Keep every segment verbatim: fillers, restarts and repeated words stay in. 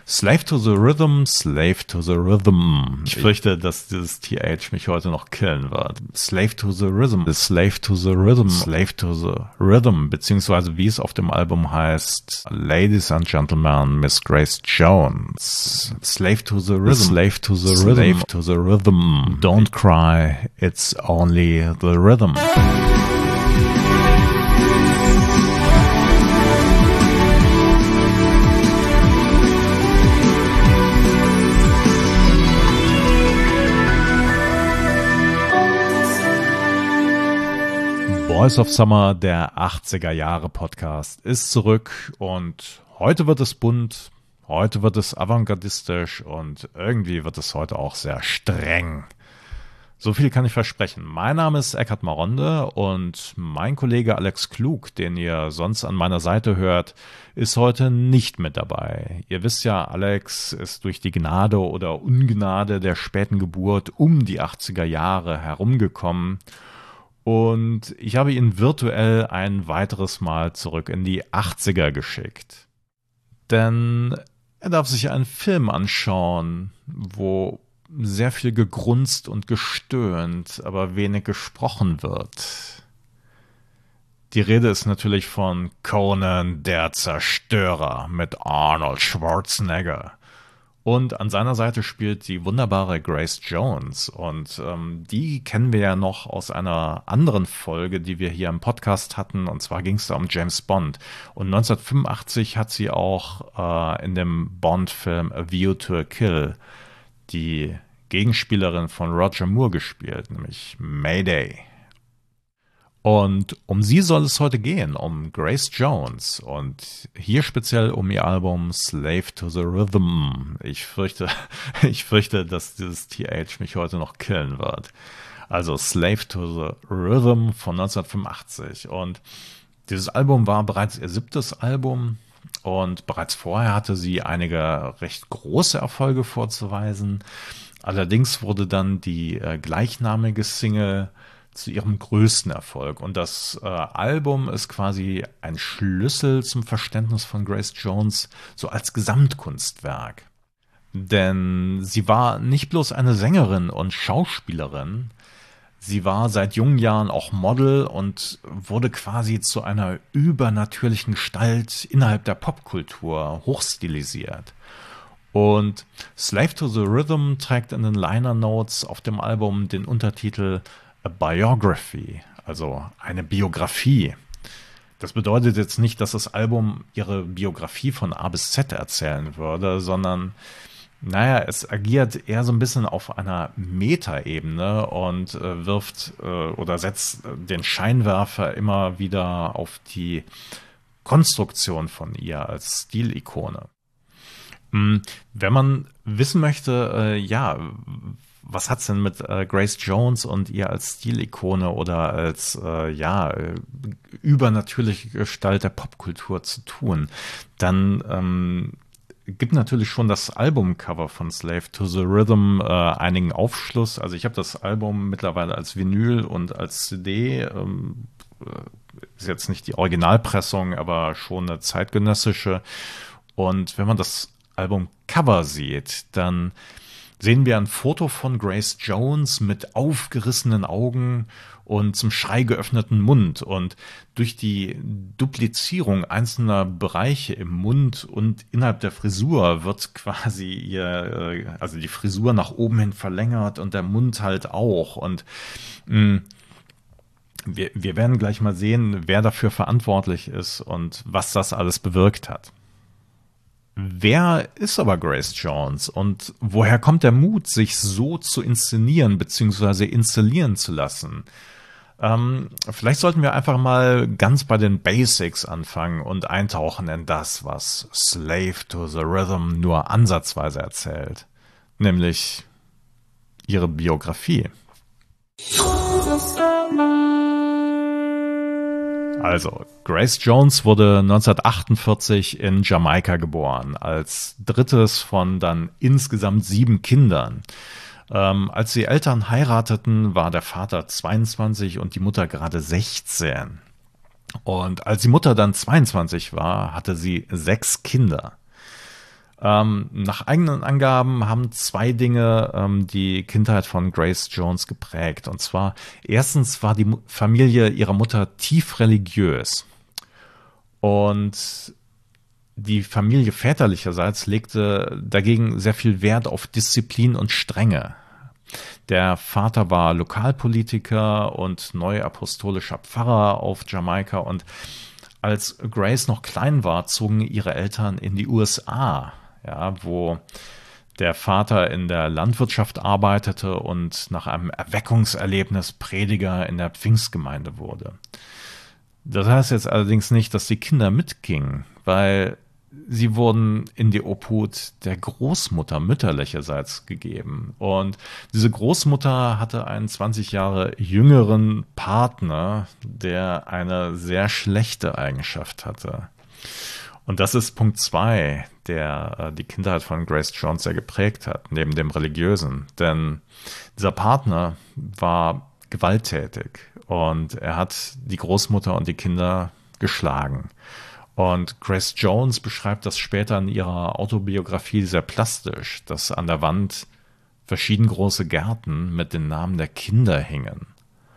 Slave to the Rhythm, Slave to the Rhythm. Ich fürchte, dass dieses T H mich heute noch killen wird. Slave to the Rhythm, Slave to the Rhythm, Slave to the Rhythm, beziehungsweise wie es auf dem Album heißt, Ladies and Gentlemen, Miss Grace Jones. Slave to the Rhythm, Slave to the Rhythm, Slave to the Rhythm. Don't cry, it's only the rhythm. Voice of Summer, der achtziger Jahre Podcast, ist zurück und heute wird es bunt, heute wird es avantgardistisch und irgendwie wird es heute auch sehr streng. So viel kann ich versprechen. Mein Name ist Eckhard Maronde und mein Kollege Alex Klug, den ihr sonst an meiner Seite hört, ist heute nicht mit dabei. Ihr wisst ja, Alex ist durch die Gnade oder Ungnade der späten Geburt um die achtziger Jahre herumgekommen. Und ich habe ihn virtuell ein weiteres Mal zurück in die achtziger geschickt. Denn er darf sich einen Film anschauen, wo sehr viel gegrunzt und gestöhnt, aber wenig gesprochen wird. Die Rede ist natürlich von Conan der Zerstörer mit Arnold Schwarzenegger. Und an seiner Seite spielt die wunderbare Grace Jones. Und ähm, die kennen wir ja noch aus einer anderen Folge, die wir hier im Podcast hatten. Und zwar ging es da um James Bond. Und neunzehnhundertfünfundachtzig hat sie auch äh, in dem Bond-Film A View to a Kill die Gegenspielerin von Roger Moore gespielt, nämlich Mayday. Und um sie soll es heute gehen, um Grace Jones und hier speziell um ihr Album Slave to the Rhythm. Ich fürchte, ich fürchte, dass dieses T H mich heute noch killen wird. Also Slave to the Rhythm von neunzehnhundertfünfundachtzig. Und dieses Album war bereits ihr siebtes Album und bereits vorher hatte sie einige recht große Erfolge vorzuweisen. Allerdings wurde dann die äh, gleichnamige Single zu ihrem größten Erfolg. Und das äh, Album ist quasi ein Schlüssel zum Verständnis von Grace Jones, so als Gesamtkunstwerk. Denn sie war nicht bloß eine Sängerin und Schauspielerin, sie war seit jungen Jahren auch Model und wurde quasi zu einer übernatürlichen Gestalt innerhalb der Popkultur hochstilisiert. Und Slave to the Rhythm trägt in den Liner Notes auf dem Album den Untertitel A Biography, also eine Biografie. Das bedeutet jetzt nicht, dass das Album ihre Biografie von A bis Z erzählen würde, sondern, naja, es agiert eher so ein bisschen auf einer Metaebene und äh, wirft äh, oder setzt den Scheinwerfer immer wieder auf die Konstruktion von ihr als Stilikone. Wenn man wissen möchte, äh, ja, was hat's denn mit äh, Grace Jones und ihr als Stilikone oder als äh, ja äh, übernatürliche Gestalt der Popkultur zu tun, dann ähm, gibt natürlich schon das Albumcover von Slave to the Rhythm äh, einigen Aufschluss. Also ich habe das Album mittlerweile als Vinyl und als C D. Ähm, ist jetzt nicht die Originalpressung, aber schon eine zeitgenössische. Und wenn man das Albumcover sieht, dann sehen wir ein Foto von Grace Jones mit aufgerissenen Augen und zum Schrei geöffneten Mund. Und durch die Duplizierung einzelner Bereiche im Mund und innerhalb der Frisur wird quasi ihr, also die Frisur nach oben hin verlängert und der Mund halt auch. Und mh, wir, wir werden gleich mal sehen, wer dafür verantwortlich ist und was das alles bewirkt hat. Wer ist aber Grace Jones und woher kommt der Mut, sich so zu inszenieren bzw. installieren zu lassen? Ähm, vielleicht sollten wir einfach mal ganz bei den Basics anfangen und eintauchen in das, was Slave to the Rhythm nur ansatzweise erzählt, nämlich ihre Biografie. Also, Grace Jones wurde neunzehnhundertachtundvierzig in Jamaika geboren, als drittes von dann insgesamt sieben Kindern. Ähm, als die Eltern heirateten, war der Vater zweiundzwanzig und die Mutter gerade sechzehn. Und als die Mutter dann zweiundzwanzig war, hatte sie sechs Kinder. Ähm, nach eigenen Angaben haben zwei Dinge ähm, die Kindheit von Grace Jones geprägt. Und zwar, erstens war die Mu- Familie ihrer Mutter tief religiös. Und die Familie väterlicherseits legte dagegen sehr viel Wert auf Disziplin und Strenge. Der Vater war Lokalpolitiker und neuapostolischer Pfarrer auf Jamaika. Und als Grace noch klein war, zogen ihre Eltern in die U S A, ja, wo der Vater in der Landwirtschaft arbeitete und nach einem Erweckungserlebnis Prediger in der Pfingstgemeinde wurde. Das heißt jetzt allerdings nicht, dass die Kinder mitgingen, weil sie wurden in die Obhut der Großmutter mütterlicherseits gegeben. Und diese Großmutter hatte einen zwanzig Jahre jüngeren Partner, der eine sehr schlechte Eigenschaft hatte. Und das ist Punkt zwei, der äh, die Kindheit von Grace Jones sehr geprägt hat, neben dem Religiösen. Denn dieser Partner war gewalttätig und er hat die Großmutter und die Kinder geschlagen. Und Grace Jones beschreibt das später in ihrer Autobiografie sehr plastisch, dass an der Wand verschieden große Gärten mit den Namen der Kinder hingen.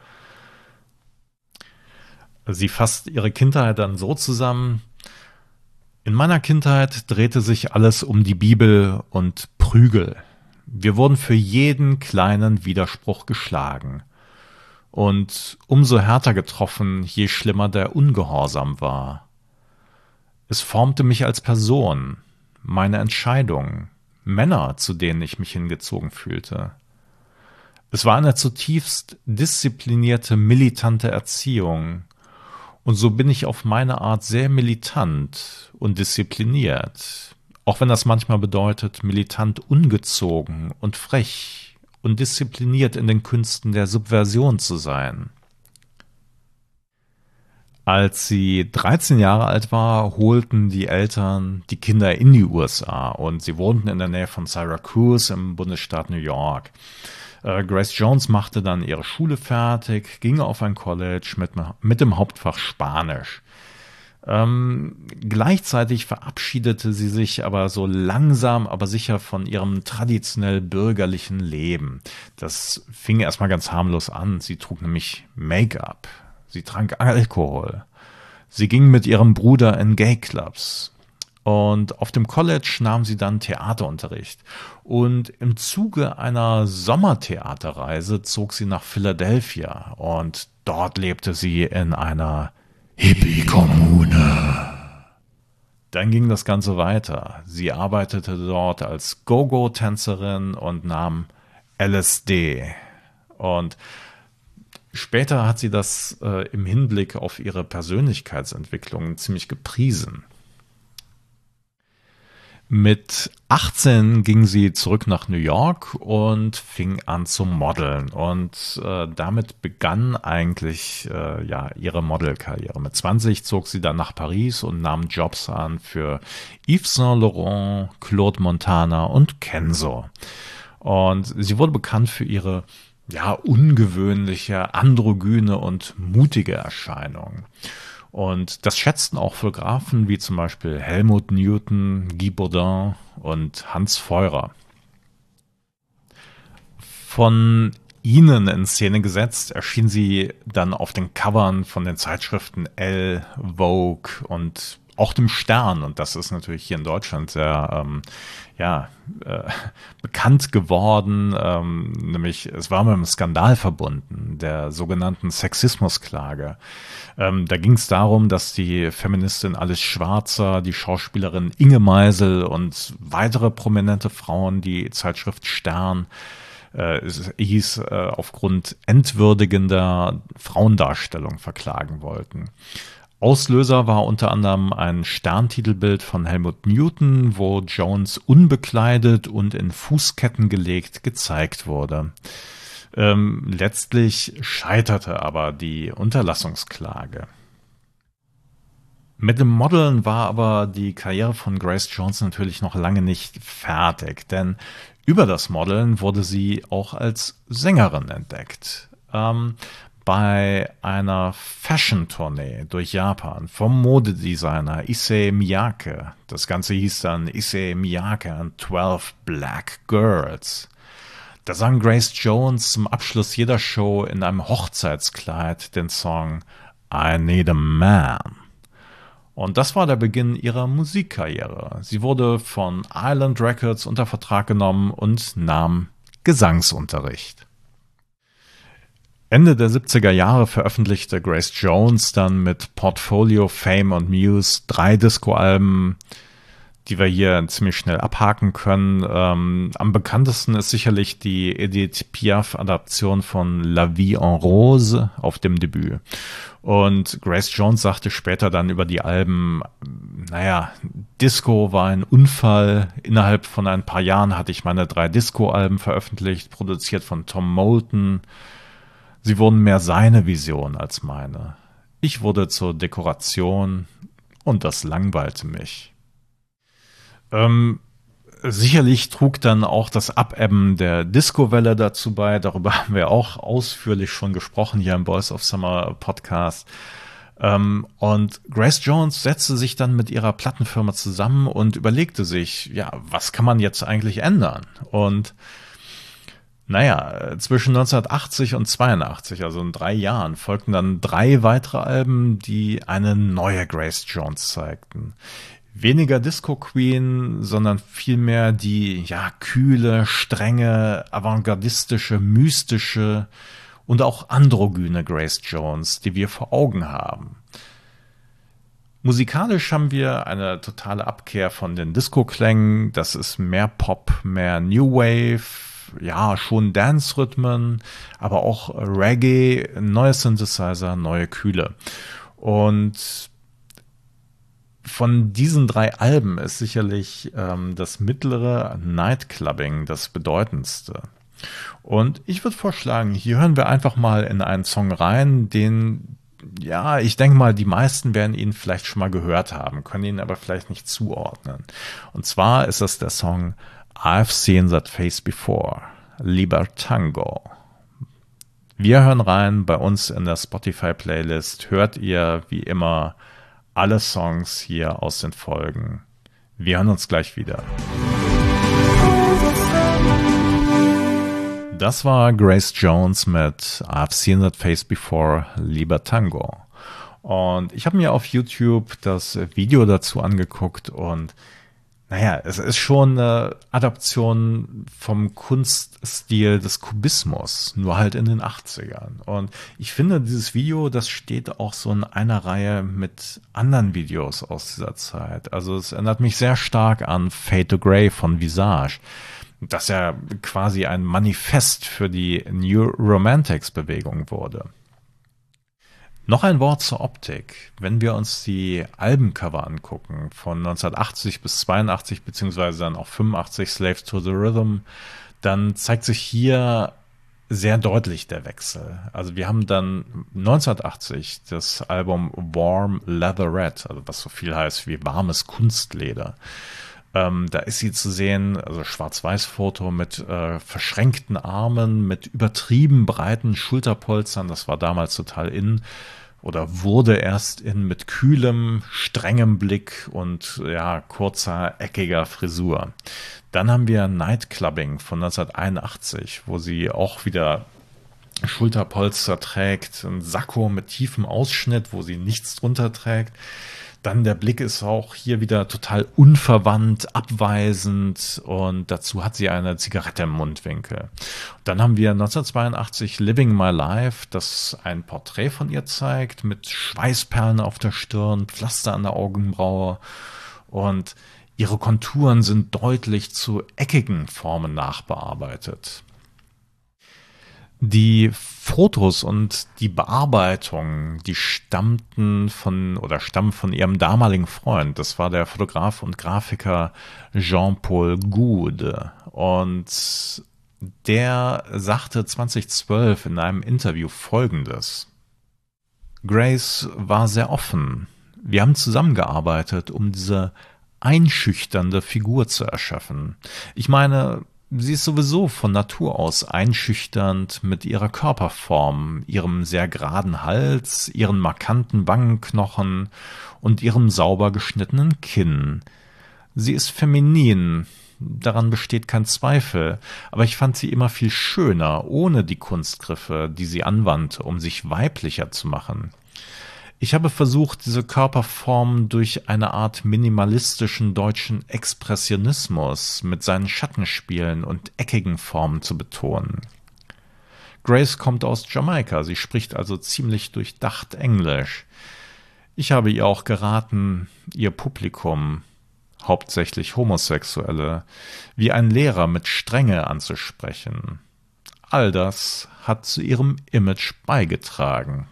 Sie fasst ihre Kindheit dann so zusammen: In meiner Kindheit drehte sich alles um die Bibel und Prügel. Wir wurden für jeden kleinen Widerspruch geschlagen. Und umso härter getroffen, je schlimmer der Ungehorsam war. Es formte mich als Person, meine Entscheidungen, Männer, zu denen ich mich hingezogen fühlte. Es war eine zutiefst disziplinierte, militante Erziehung. Und so bin ich auf meine Art sehr militant und diszipliniert, auch wenn das manchmal bedeutet, militant ungezogen und frech und diszipliniert in den Künsten der Subversion zu sein. Als sie dreizehn Jahre alt war, holten die Eltern die Kinder in die U S A und sie wohnten in der Nähe von Syracuse im Bundesstaat New York. Äh, Grace Jones machte dann ihre Schule fertig, ging auf ein College mit, mit dem Hauptfach Spanisch. Ähm, gleichzeitig verabschiedete sie sich aber so langsam, aber sicher von ihrem traditionell bürgerlichen Leben. Das fing erstmal ganz harmlos an. Sie trug nämlich Make-up. Sie trank Alkohol. Sie ging mit ihrem Bruder in Gay-Clubs. Und auf dem College nahm sie dann Theaterunterricht. Und im Zuge einer Sommertheaterreise zog sie nach Philadelphia. Und dort lebte sie in einer Hippie-Kommune. Dann ging das Ganze weiter. Sie arbeitete dort als Go-Go-Tänzerin und nahm L S D. Und später hat sie das äh, im Hinblick auf ihre Persönlichkeitsentwicklung ziemlich gepriesen. Mit achtzehn ging sie zurück nach New York und fing an zu modeln. Und äh, damit begann eigentlich äh, ja, ihre Modelkarriere. Mit zwanzig zog sie dann nach Paris und nahm Jobs an für Yves Saint Laurent, Claude Montana und Kenzo. Und sie wurde bekannt für ihre ja, ungewöhnliche, androgyne und mutige Erscheinung. Und das schätzten auch Fotografen wie zum Beispiel Helmut Newton, Guy Bourdin und Hans Feurer. Von ihnen in Szene gesetzt erschien sie dann auf den Covern von den Zeitschriften Elle, Vogue und auch dem Stern. Und das ist natürlich hier in Deutschland sehr ähm, ja, äh, bekannt geworden. Ähm, nämlich, es war mit einem Skandal verbunden, der sogenannten Sexismusklage. Ähm, da ging es darum, dass die Feministin Alice Schwarzer, die Schauspielerin Inge Meisel und weitere prominente Frauen die Zeitschrift Stern äh, es hieß, äh, aufgrund entwürdigender Frauendarstellung verklagen wollten. Auslöser war unter anderem ein Sterntitelbild von Helmut Newton, wo Jones unbekleidet und in Fußketten gelegt gezeigt wurde. Ähm, letztlich scheiterte aber die Unterlassungsklage. Mit dem Modeln war aber die Karriere von Grace Jones natürlich noch lange nicht fertig, denn über das Modeln wurde sie auch als Sängerin entdeckt. Ähm, bei einer Fashion-Tournee durch Japan vom Modedesigner Issey Miyake. Das Ganze hieß dann Issey Miyake and twelve Black Girls. Da sang Grace Jones zum Abschluss jeder Show in einem Hochzeitskleid den Song I Need a Man. Und das war der Beginn ihrer Musikkarriere. Sie wurde von Island Records unter Vertrag genommen und nahm Gesangsunterricht. Ende der siebziger Jahre veröffentlichte Grace Jones dann mit Portfolio, Fame und Muse drei Disco-Alben, die wir hier ziemlich schnell abhaken können. Ähm, am bekanntesten ist sicherlich die Edith Piaf-Adaption von La Vie en Rose auf dem Debüt. Und Grace Jones sagte später dann über die Alben, naja, Disco war ein Unfall. Innerhalb von ein paar Jahren hatte ich meine drei Disco-Alben veröffentlicht, produziert von Tom Moulton. Sie wurden mehr seine Vision als meine. Ich wurde zur Dekoration und das langweilte mich. Ähm, sicherlich trug dann auch das Abebben der Disco-Welle dazu bei. Darüber haben wir auch ausführlich schon gesprochen hier im Boys of Summer Podcast. Ähm, und Grace Jones setzte sich dann mit ihrer Plattenfirma zusammen und überlegte sich, ja, was kann man jetzt eigentlich ändern? Und naja, zwischen neunzehnhundertachtzig und zweiundachtzig, also in drei Jahren, folgten dann drei weitere Alben, die eine neue Grace Jones zeigten. Weniger Disco Queen, sondern vielmehr die, ja, kühle, strenge, avantgardistische, mystische und auch androgyne Grace Jones, die wir vor Augen haben. Musikalisch haben wir eine totale Abkehr von den Disco-Klängen. Das ist mehr Pop, mehr New Wave, ja, schon Dance-Rhythmen, aber auch Reggae, neue Synthesizer, neue Kühle. Und von diesen drei Alben ist sicherlich ähm, das mittlere Nightclubbing das bedeutendste. Und ich würde vorschlagen, hier hören wir einfach mal in einen Song rein, den, ja, ich denke mal, die meisten werden ihn vielleicht schon mal gehört haben, können ihn aber vielleicht nicht zuordnen. Und zwar ist das der Song I've Seen That Face Before, Libertango. Wir hören rein, bei uns in der Spotify-Playlist hört ihr wie immer alle Songs hier aus den Folgen. Wir hören uns gleich wieder. Das war Grace Jones mit I've Seen That Face Before, Libertango. Und ich habe mir auf YouTube das Video dazu angeguckt und naja, es ist schon eine Adaption vom Kunststil des Kubismus, nur halt in den achtzigern. Und ich finde, dieses Video, das steht auch so in einer Reihe mit anderen Videos aus dieser Zeit. Also es erinnert mich sehr stark an Fade to Grey von Visage, das ja quasi ein Manifest für die New Romantics-Bewegung wurde. Noch ein Wort zur Optik. Wenn wir uns die Albencover angucken, von neunzehnhundertachtzig bis zweiundachtzig, beziehungsweise dann auch fünfundachtzig, Slave to the Rhythm, dann zeigt sich hier sehr deutlich der Wechsel. Also wir haben dann neunzehnhundertachtzig das Album Warm Leatherette, also was so viel heißt wie warmes Kunstleder. Ähm, da ist sie zu sehen, also Schwarz-Weiß-Foto mit äh, verschränkten Armen, mit übertrieben breiten Schulterpolstern, das war damals total in, oder wurde erst in, mit kühlem, strengem Blick und ja, kurzer, eckiger Frisur. Dann haben wir Nightclubbing von neunzehnhunderteinundachtzig, wo sie auch wieder Schulterpolster trägt, ein Sakko mit tiefem Ausschnitt, wo sie nichts drunter trägt. Dann der Blick ist auch hier wieder total unverwandt, abweisend und dazu hat sie eine Zigarette im Mundwinkel. Dann haben wir neunzehnhundertzweiundachtzig Living My Life, das ein Porträt von ihr zeigt mit Schweißperlen auf der Stirn, Pflaster an der Augenbraue und ihre Konturen sind deutlich zu eckigen Formen nachbearbeitet. Die Fotos und die Bearbeitung, die stammten von oder stammen von ihrem damaligen Freund. Das war der Fotograf und Grafiker Jean-Paul Goude. Und der sagte zweitausendzwölf in einem Interview Folgendes: Grace war sehr offen. Wir haben zusammengearbeitet, um diese einschüchternde Figur zu erschaffen. Ich meine, Sie ist sowieso von Natur aus einschüchternd mit ihrer Körperform, ihrem sehr geraden Hals, ihren markanten Wangenknochen und ihrem sauber geschnittenen Kinn. Sie ist feminin, daran besteht kein Zweifel, aber ich fand sie immer viel schöner, ohne die Kunstgriffe, die sie anwandte, um sich weiblicher zu machen. Ich habe versucht, diese Körperform durch eine Art minimalistischen deutschen Expressionismus mit seinen Schattenspielen und eckigen Formen zu betonen. Grace kommt aus Jamaika, sie spricht also ziemlich durchdacht Englisch. Ich habe ihr auch geraten, ihr Publikum, hauptsächlich Homosexuelle, wie ein Lehrer mit Strenge anzusprechen. All das hat zu ihrem Image beigetragen.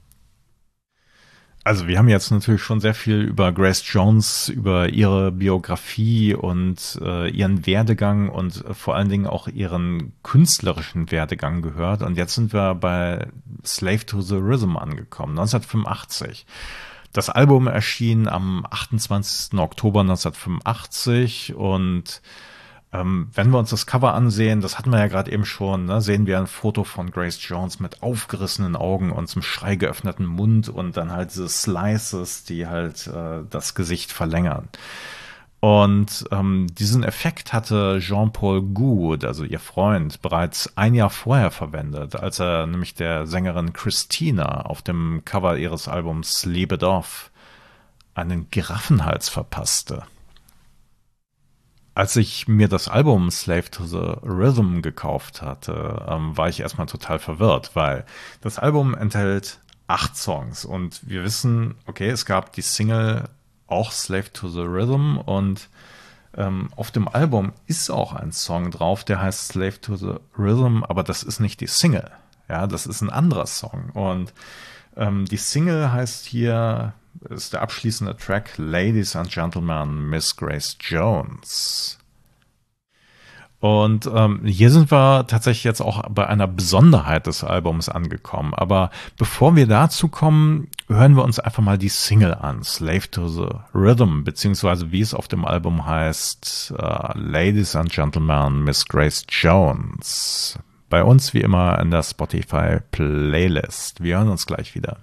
Also wir haben jetzt natürlich schon sehr viel über Grace Jones, über ihre Biografie und äh, ihren Werdegang und äh, vor allen Dingen auch ihren künstlerischen Werdegang gehört. Und jetzt sind wir bei Slave to the Rhythm angekommen, neunzehnhundertfünfundachtzig. Das Album erschien am achtundzwanzigsten Oktober neunzehnhundertfünfundachtzig und ähm, wenn wir uns das Cover ansehen, das hatten wir ja gerade eben schon, ne, sehen wir ein Foto von Grace Jones mit aufgerissenen Augen und zum Schrei geöffneten Mund und dann halt diese Slices, die halt äh, das Gesicht verlängern. Und ähm, diesen Effekt hatte Jean-Paul Goude, also ihr Freund, bereits ein Jahr vorher verwendet, als er nämlich der Sängerin Christina auf dem Cover ihres Albums Leave It Off einen Giraffenhals verpasste. Als ich mir das Album Slave to the Rhythm gekauft hatte, ähm, war ich erstmal total verwirrt, weil das Album enthält acht Songs und wir wissen, okay, es gab die Single auch Slave to the Rhythm und ähm, auf dem Album ist auch ein Song drauf, der heißt Slave to the Rhythm, aber das ist nicht die Single, ja, das ist ein anderer Song und ähm, die Single heißt hier, ist der abschließende Track Ladies and Gentlemen, Miss Grace Jones. Und ähm, hier sind wir tatsächlich jetzt auch bei einer Besonderheit des Albums angekommen. Aber bevor wir dazu kommen, hören wir uns einfach mal die Single an, Slave to the Rhythm, beziehungsweise wie es auf dem Album heißt, uh, Ladies and Gentlemen, Miss Grace Jones. Bei uns wie immer in der Spotify Playlist. Wir hören uns gleich wieder.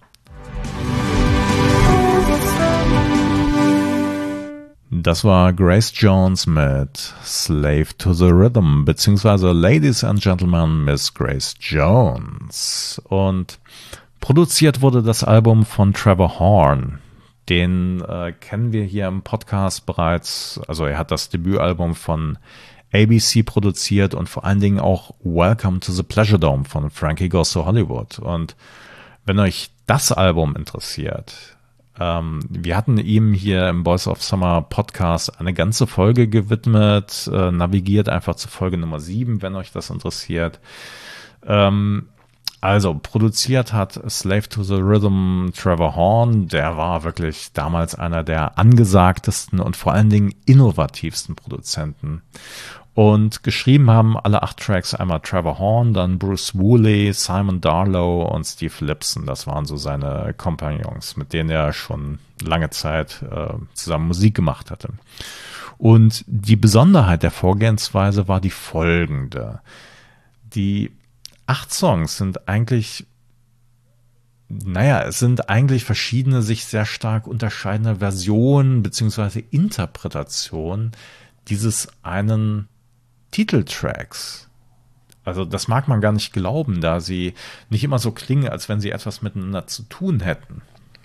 Das war Grace Jones mit Slave to the Rhythm, beziehungsweise Ladies and Gentlemen, Miss Grace Jones. Und produziert wurde das Album von Trevor Horn. Den äh, kennen wir hier im Podcast bereits. Also er hat das Debütalbum von A B C produziert und vor allen Dingen auch Welcome to the Pleasure Dome von Frankie Goes to Hollywood. Und wenn euch das Album interessiert, Ähm, wir hatten ihm hier im Boys of Summer Podcast eine ganze Folge gewidmet. Äh, navigiert einfach zu Folge Nummer sieben, wenn euch das interessiert. Ähm, also, produziert hat Slave to the Rhythm Trevor Horn. Der war wirklich damals einer der angesagtesten und vor allen Dingen innovativsten Produzenten. Und geschrieben haben alle acht Tracks einmal Trevor Horn, dann Bruce Woolley, Simon Darlow und Steve Lipson. Das waren so seine Kompagnons, mit denen er schon lange Zeit äh, zusammen Musik gemacht hatte. Und die Besonderheit der Vorgehensweise war die folgende. Die acht Songs sind eigentlich, naja, es sind eigentlich verschiedene, sich sehr stark unterscheidende Versionen beziehungsweise Interpretationen dieses einen Titeltracks. Also das mag man gar nicht glauben, da sie nicht immer so klingen, als wenn sie etwas miteinander zu tun hätten.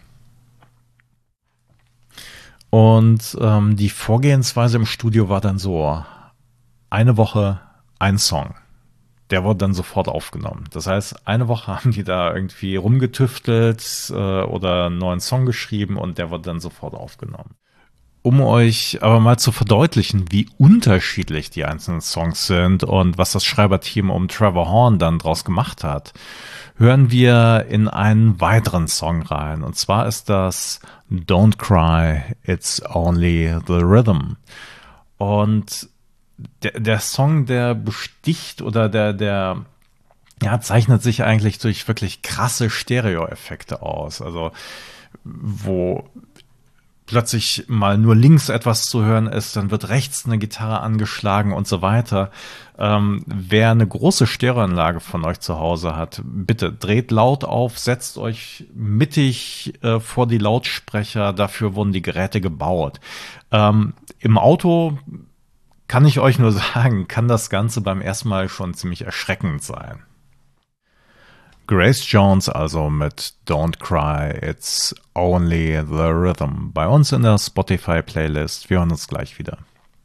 Und ähm, die Vorgehensweise im Studio war dann so, eine Woche ein Song. Der wurde dann sofort aufgenommen. Das heißt, eine Woche haben die da irgendwie rumgetüftelt äh, oder einen neuen Song geschrieben und der wurde dann sofort aufgenommen. Um euch aber mal zu verdeutlichen, wie unterschiedlich die einzelnen Songs sind und was das Schreiberteam um Trevor Horn dann draus gemacht hat, hören wir in einen weiteren Song rein. Und zwar ist das Don't Cry, It's Only the Rhythm. Und der, der Song, der besticht oder der, der ja, zeichnet sich eigentlich durch wirklich krasse Stereo-Effekte aus. Also wo plötzlich mal nur links etwas zu hören ist, dann wird rechts eine Gitarre angeschlagen und so weiter. Ähm, wer eine große Stereoanlage von euch zu Hause hat, bitte dreht laut auf, setzt euch mittig äh, vor die Lautsprecher, dafür wurden die Geräte gebaut. Ähm, im Auto kann ich euch nur sagen, kann das Ganze beim ersten Mal schon ziemlich erschreckend sein. Grace Jones also mit Don't Cry, It's Only the Rhythm. Bei uns in der Spotify-Playlist. Wir hören uns gleich wieder.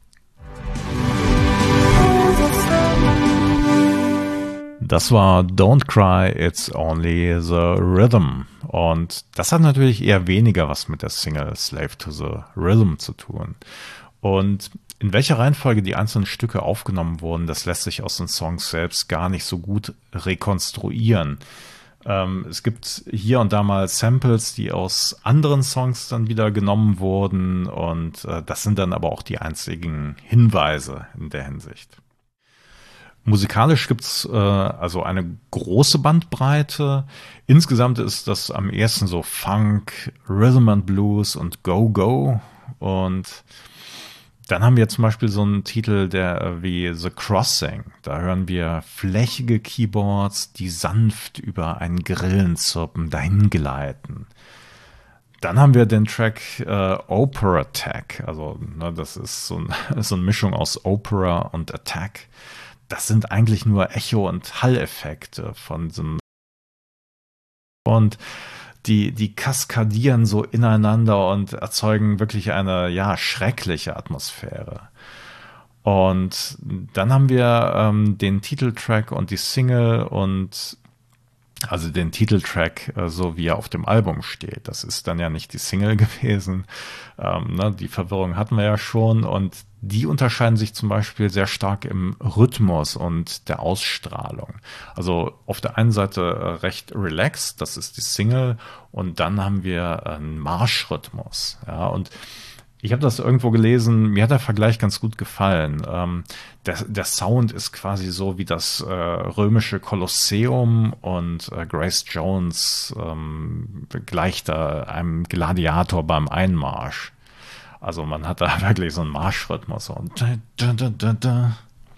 Das war Don't Cry, It's Only the Rhythm. Und das hat natürlich eher weniger was mit der Single Slave to the Rhythm zu tun. Und in welcher Reihenfolge die einzelnen Stücke aufgenommen wurden, das lässt sich aus den Songs selbst gar nicht so gut rekonstruieren. Ähm, es gibt hier und da mal Samples, die aus anderen Songs dann wieder genommen wurden, und äh, das sind dann aber auch die einzigen Hinweise in der Hinsicht. Musikalisch gibt's äh, also eine große Bandbreite. Insgesamt ist das am ehesten so Funk, Rhythm and Blues und Go-Go, und dann haben wir zum Beispiel so einen Titel, der wie The Crossing. Da hören wir flächige Keyboards, die sanft über einen Grillenzirpen dahin gleiten. Dann haben wir den Track äh, Opera Attack. Also ne, das ist so, ein, so eine Mischung aus Opera und Attack. Das sind eigentlich nur Echo- und Halleffekte von so einem. Und Die, die kaskadieren so ineinander und erzeugen wirklich eine, ja, schreckliche Atmosphäre. Und dann haben wir ähm, den Titeltrack und die Single, und also den Titeltrack, äh, so wie er auf dem Album steht. Das ist dann ja nicht die Single gewesen. Ähm, ne, die Verwirrung hatten wir ja schon, und die unterscheiden sich zum Beispiel sehr stark im Rhythmus und der Ausstrahlung. Also auf der einen Seite recht relaxed, das ist die Single, und dann haben wir einen Marschrhythmus. Ja, und ich habe das irgendwo gelesen, mir hat der Vergleich ganz gut gefallen. Ähm, der, der Sound ist quasi so wie das äh, römische Kolosseum, und äh, Grace Jones ähm, gleicht da einem Gladiator beim Einmarsch. Also man hat da wirklich so einen Marschrhythmus. Und da, da, da, da.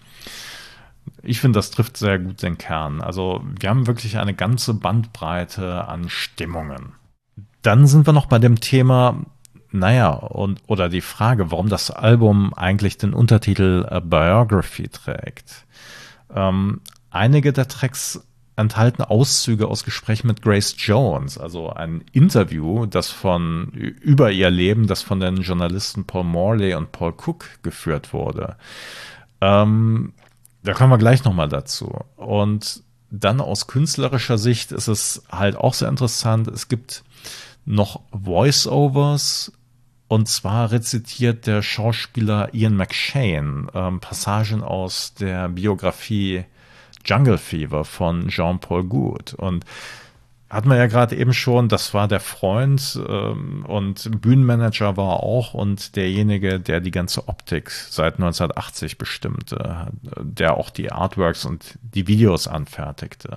Ich finde, das trifft sehr gut den Kern. Also wir haben wirklich eine ganze Bandbreite an Stimmungen. Dann sind wir noch bei dem Thema, naja, und oder die Frage, warum das Album eigentlich den Untertitel A Biography trägt. Ähm, einige der Tracks enthalten Auszüge aus Gesprächen mit Grace Jones, also ein Interview, das von über ihr Leben, das von den Journalisten Paul Morley und Paul Cook geführt wurde. Ähm, da kommen wir gleich nochmal dazu. Und dann aus künstlerischer Sicht ist es halt auch sehr interessant. Es gibt noch Voice-Overs, und zwar rezitiert der Schauspieler Ian McShane ähm, Passagen aus der Biografie Jungle Fever von Jean-Paul Goude. Und hat man ja gerade eben schon, das war der Freund ähm, und Bühnenmanager war er auch, und derjenige, der die ganze Optik seit neunzehnhundertachtzig bestimmte, der auch die Artworks und die Videos anfertigte.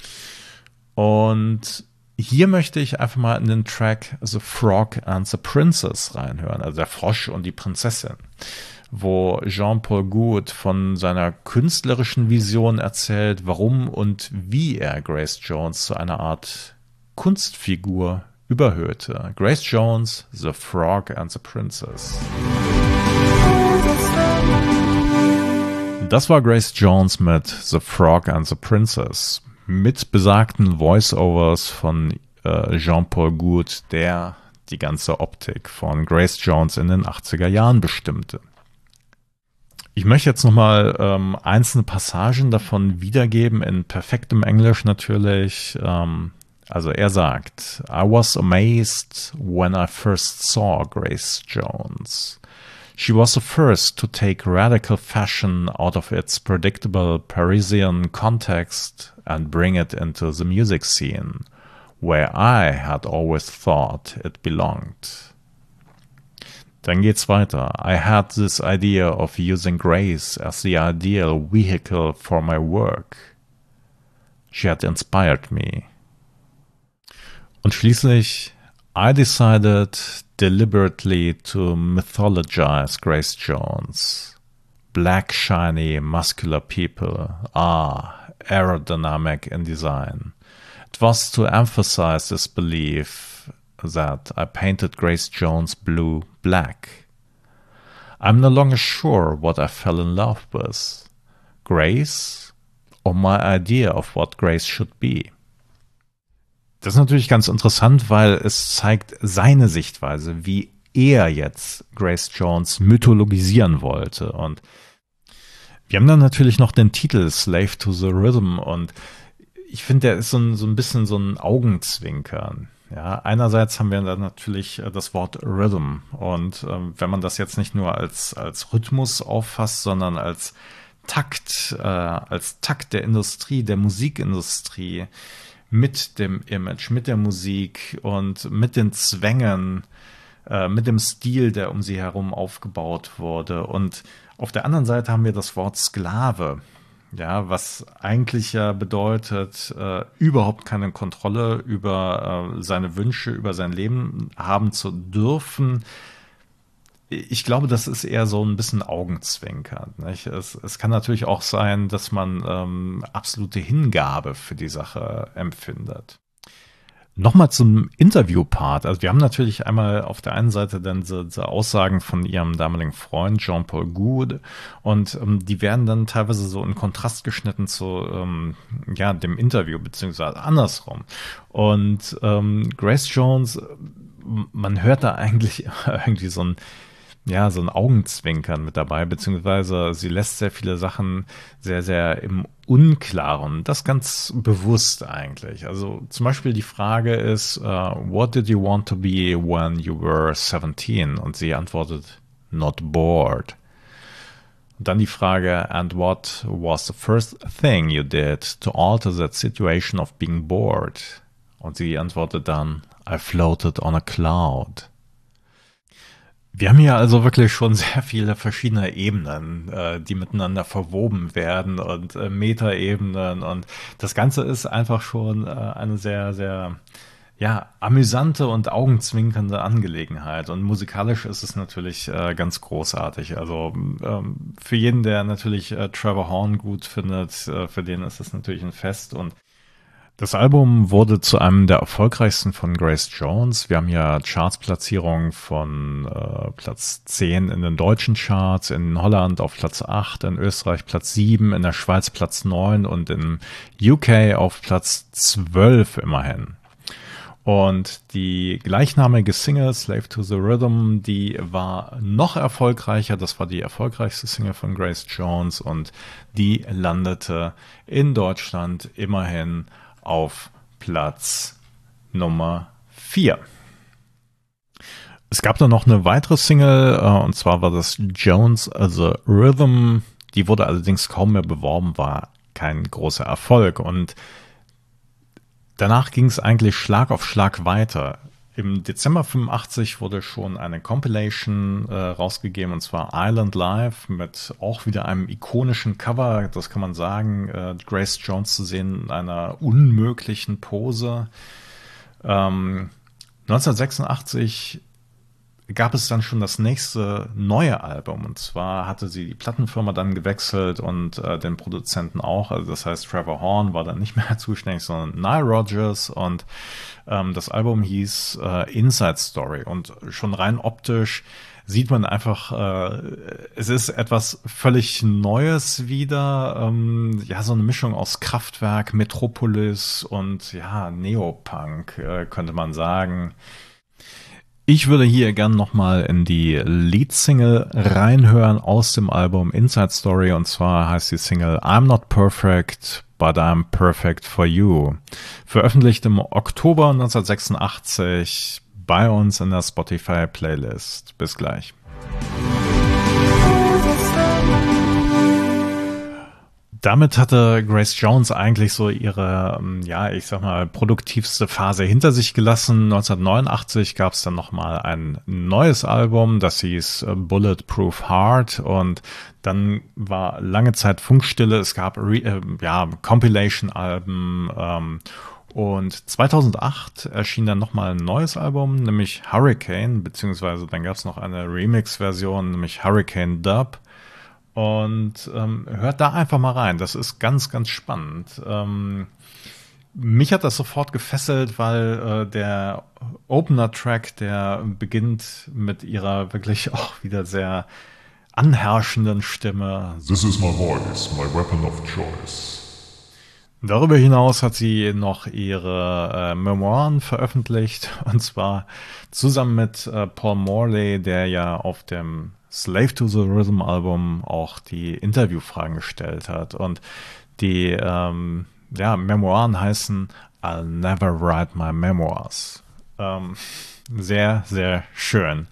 Und hier möchte ich einfach mal in den Track The Frog and the Princess reinhören, also der Frosch und die Prinzessin, wo Jean-Paul Goude von seiner künstlerischen Vision erzählt, warum und wie er Grace Jones zu einer Art Kunstfigur überhöhte. Grace Jones, The Frog and the Princess. Das war Grace Jones mit The Frog and the Princess, mit besagten Voice-Overs von äh, Jean-Paul Goude, der die ganze Optik von Grace Jones in den achtziger Jahren bestimmte. Ich möchte jetzt nochmal ähm, einzelne Passagen davon wiedergeben, in perfektem Englisch natürlich. Ähm, also er sagt, I was amazed when I first saw Grace Jones. She was the first to take radical fashion out of its predictable Parisian context and bring it into the music scene, where I had always thought it belonged. Dann geht's weiter. I had this idea of using Grace as the ideal vehicle for my work. She had inspired me. Und schließlich, I decided deliberately to mythologize Grace Jones. Black, shiny, muscular people are aerodynamic in design. It was to emphasize this belief that I painted Grace Jones blue black. I'm no longer sure what I fell in love with, Grace or my idea of what Grace should be. Das ist natürlich ganz interessant, weil es zeigt seine Sichtweise, wie er jetzt Grace Jones mythologisieren wollte. Und wir haben dann natürlich noch den Titel Slave to the Rhythm und ich finde, der ist so ein, so ein bisschen so ein Augenzwinkern. Ja, einerseits haben wir dann natürlich das Wort Rhythm und ähm, wenn man das jetzt nicht nur als, als Rhythmus auffasst, sondern als Takt, äh, als Takt der Industrie, der Musikindustrie, mit dem Image, mit der Musik und mit den Zwängen, äh, mit dem Stil, der um sie herum aufgebaut wurde. Und auf der anderen Seite haben wir das Wort Sklave, ja, was eigentlich ja bedeutet, äh, überhaupt keine Kontrolle über äh, seine Wünsche, über sein Leben haben zu dürfen. Ich glaube, das ist eher so ein bisschen Augenzwinkern. Nicht? Es, es kann natürlich auch sein, dass man ähm, absolute Hingabe für die Sache empfindet. Nochmal zum Interview-Part. Also wir haben natürlich einmal auf der einen Seite dann diese, diese Aussagen von ihrem damaligen Freund Jean-Paul Goude und ähm, die werden dann teilweise so in Kontrast geschnitten zu ähm, ja, dem Interview, beziehungsweise andersrum. Und ähm, Grace Jones, man hört da eigentlich irgendwie so ein ja, so ein Augenzwinkern mit dabei, beziehungsweise sie lässt sehr viele Sachen sehr, sehr im Unklaren. Das ganz bewusst eigentlich. Also zum Beispiel die Frage ist, uh, what did you want to be when you were seventeen? Und sie antwortet, not bored. Und dann die Frage, and what was the first thing you did to alter that situation of being bored? Und sie antwortet dann, I floated on a cloud. Wir haben hier also wirklich schon sehr viele verschiedene Ebenen, äh, die miteinander verwoben werden und äh, Metaebenen und das Ganze ist einfach schon äh, eine sehr, sehr ja, amüsante und augenzwinkernde Angelegenheit und musikalisch ist es natürlich äh, ganz großartig. Also ähm, für jeden, der natürlich äh, Trevor Horn gut findet, äh, für den ist es natürlich ein Fest und das Album wurde zu einem der erfolgreichsten von Grace Jones. Wir haben ja Chartsplatzierungen von äh, Platz zehn in den deutschen Charts, in Holland auf Platz acht, in Österreich Platz sieben, in der Schweiz Platz neun und in U K auf Platz zwölf immerhin. Und die gleichnamige Single Slave to the Rhythm, die war noch erfolgreicher. Das war die erfolgreichste Single von Grace Jones und die landete in Deutschland immerhin auf Platz Nummer vier. Es gab dann noch eine weitere Single, äh, und zwar war das Jones the Rhythm. Die wurde allerdings kaum mehr beworben, war kein großer Erfolg. Und danach ging es eigentlich Schlag auf Schlag weiter. Im Dezember fünfundachtzig wurde schon eine Compilation äh, rausgegeben, und zwar Island Live mit auch wieder einem ikonischen Cover, das kann man sagen, äh, Grace Jones zu sehen in einer unmöglichen Pose. Ähm, neunzehnhundertsechsundachtzig gab es dann schon das nächste neue Album, und zwar hatte sie die Plattenfirma dann gewechselt und äh, den Produzenten auch, also das heißt Trevor Horn war dann nicht mehr zuständig, sondern Nile Rodgers und ähm, das Album hieß äh, Inside Story und schon rein optisch sieht man einfach, äh, es ist etwas völlig Neues wieder, ähm, ja, so eine Mischung aus Kraftwerk, Metropolis und ja, Neopunk, äh, könnte man sagen. Ich würde hier gern nochmal in die Lead-Single reinhören aus dem Album Inside Story, und zwar heißt die Single I'm Not Perfect, but I'm Perfect for You. Veröffentlicht im Oktober neunzehnhundertsechsundachtzig bei uns in der Spotify-Playlist. Bis gleich. Damit hatte Grace Jones eigentlich so ihre, ja, ich sag mal, produktivste Phase hinter sich gelassen. neunzehnhundertneunundachtzig gab es dann nochmal ein neues Album, das hieß Bulletproof Heart, und dann war lange Zeit Funkstille. Es gab Re- äh, ja, Compilation-Alben ähm, Und zweitausendacht erschien dann nochmal ein neues Album, nämlich Hurricane, beziehungsweise dann gab es noch eine Remix-Version, nämlich Hurricane Dub. Und ähm, hört da einfach mal rein, das ist ganz, ganz spannend. Ähm, mich hat das sofort gefesselt, weil äh, der Opener-Track, der beginnt mit ihrer wirklich auch wieder sehr anherrschenden Stimme. This is my voice, my weapon of choice. Darüber hinaus hat sie noch ihre äh, Memoiren veröffentlicht, und zwar zusammen mit äh, Paul Morley, der ja auf dem Slave to the Rhythm Album auch die Interviewfragen gestellt hat. Und die ähm, ja, Memoiren heißen I'll Never Write My Memoirs. Ähm, sehr, sehr schön.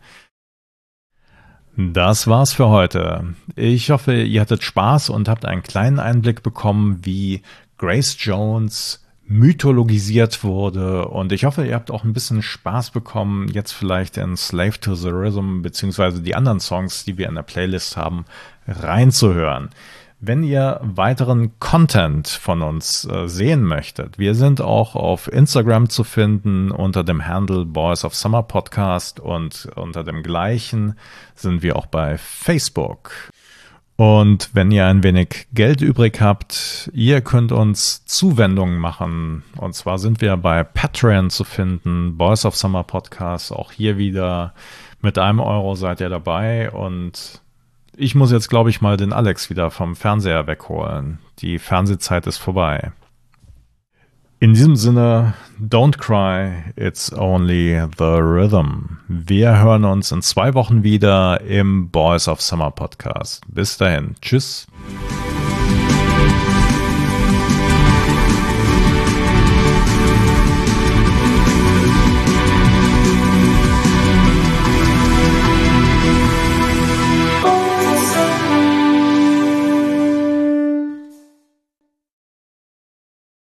Das war's für heute. Ich hoffe, ihr hattet Spaß und habt einen kleinen Einblick bekommen, wie Grace Jones mythologisiert wurde, und ich hoffe, ihr habt auch ein bisschen Spaß bekommen, jetzt vielleicht in Slave to the Rhythm beziehungsweise die anderen Songs, die wir in der Playlist haben, reinzuhören. Wenn ihr weiteren Content von uns äh, sehen möchtet, wir sind auch auf Instagram zu finden unter dem Handle Boys of Summer Podcast, und unter dem gleichen sind wir auch bei Facebook. Und wenn ihr ein wenig Geld übrig habt, ihr könnt uns Zuwendungen machen. Und zwar sind wir bei Patreon zu finden, Boys of Summer Podcast. Auch hier wieder mit einem Euro seid ihr dabei. Und ich muss jetzt, glaube ich, mal den Alex wieder vom Fernseher wegholen. Die Fernsehzeit ist vorbei. In diesem Sinne, don't cry, it's only the rhythm. Wir hören uns in zwei Wochen wieder im Boys of Summer Podcast. Bis dahin, tschüss.